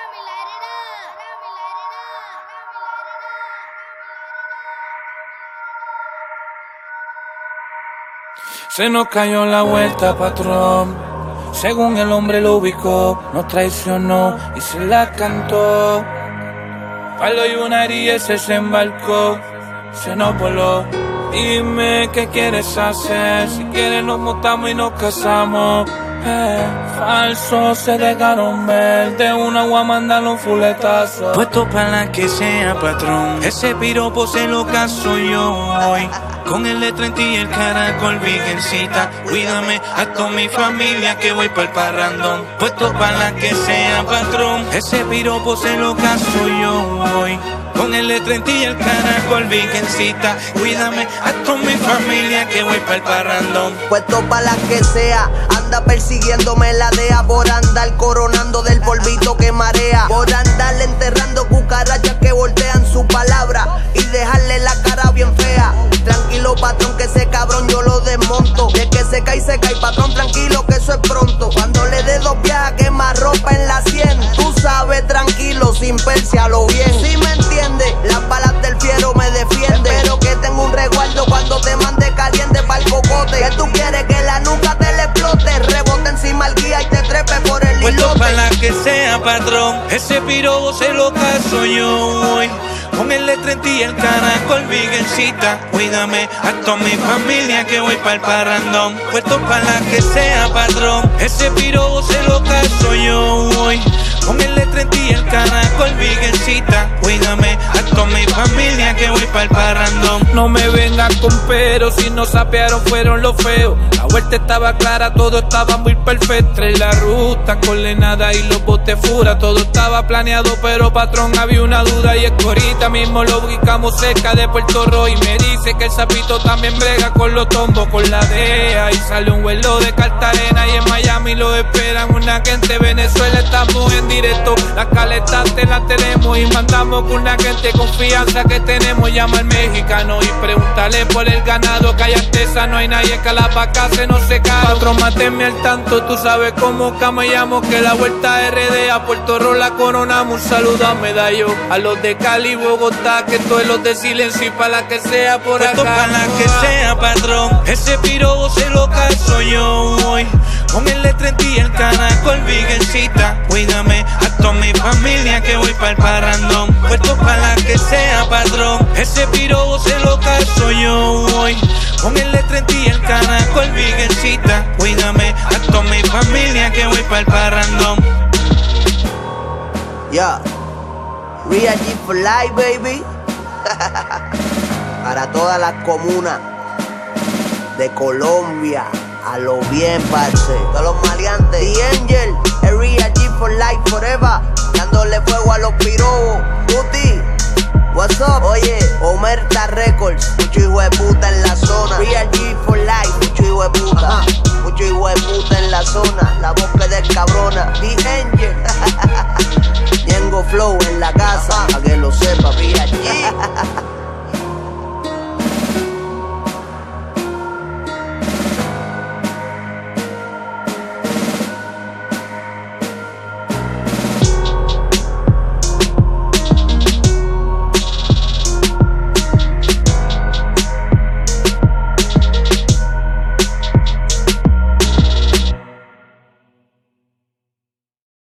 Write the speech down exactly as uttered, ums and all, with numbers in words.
Se nos cayó la vuelta, patrón. Según el hombre lo ubicó, nos traicionó y se la cantó. Palo y una herida se desembarcó, se nos voló. Dime qué quieres hacer, si quieres nos montamos y nos casamos. Eh, falso, se dejaron ver, de una agua mandan un fuletazo. Puesto para la que sea, patrón, ese piropo se lo caso yo hoy. Con el de treinta y el caracol, virgencita, cuídame a toda mi familia que voy pa'l parrandón. Puesto para la que sea, patrón, ese piropo se lo caso yo hoy. Con el de treinta y el caracol, virgencita, cuídame a toda mi familia que voy pa'l parrandón. Puesto pa' la que sea, anda persiguiéndome la D E A por andar coronando del polvito que marea, por andar enterrando cucarachas que voltean su palabra y dejarle la cara bien fea. Tranquilo, patrón, que ese cabrón yo lo desmonto. De que se cae, se cae, patrón, tranquilo, que eso es pronto. Cuando le dé dos viajes, quema ropa en la sien. Tú sabes, tranquilo, sin persealo bien. Si me entiendes, las balas del fiero me defienden. Espero que tenga un resguardo cuando te mande caliente pa'l cocote. Que tú quieres que la nuca te le explote, rebote encima al guía y te trepe por el hilote. Puesto para la que sea, patrón, ese pirobo se lo caso yo hoy. Con el de treinta y el caracol, virgencita, cuídame a toda mi familia que voy pa'l parrandón. Puesto para la que sea, patrón, ese pirobo se lo caso yo hoy. Con el de treinta y el caracol, virgencita, cuídame a toda mi familia que voy pa'l parrandón. No me vengas con pero, si nos sapearon fueron los feos. La vuelta estaba clara, todo estaba muy perfecto. Entre la ruta, coordenada y los botes fura, todo estaba planeado, pero patrón había una duda. Y es que ahorita mismo lo ubicamos cerca de Puerto Rico. Y me dice que el sapito también brega con los tombos, con la D E A. Y sale un vuelo de Cartagena y en Miami lo esperan una gente. Venezuela estamos en directo, la caleta te la tenemos y mandamos con una gente confianza que tenemos. Llama al mexicano y pregúntale por el ganado, que hay artesa, no hay nadie que la vaca se no se cae. Patrón, máteme al tanto, tú sabes cómo camellamos, que la vuelta R D a Puerto Rico la coronamos. Un saludo a Medallo, a los de Cali, Bogotá, que todos los de silencio y pa' la que sea por acá. Puesto para la que sea, patrón, ese pirobo se lo caso yo hoy. Con el de treinta y el caracol, virgencita, cuídame a toda mi familia que voy pa'l parrandón. Puesto para la que sea, patrón, ese pirobo se lo caso yo hoy. Con el de treinta y el caracol, virgencita, cuídame a toda mi familia que voy pa'l parrandón. Ya, yeah. Real G for life, baby. Para todas las comunas de Colombia, a lo bien, parce. Todos los maleantes, The Angel, el Real G for life forever, dándole fuego a los pirobos. Tuti, what's up? Oye, Omerta Records, mucho hijo de puta en la zona. Real G for life, mucho hijo de puta. Mucho hijo de puta en la zona, la voz que descabrona. The Angel.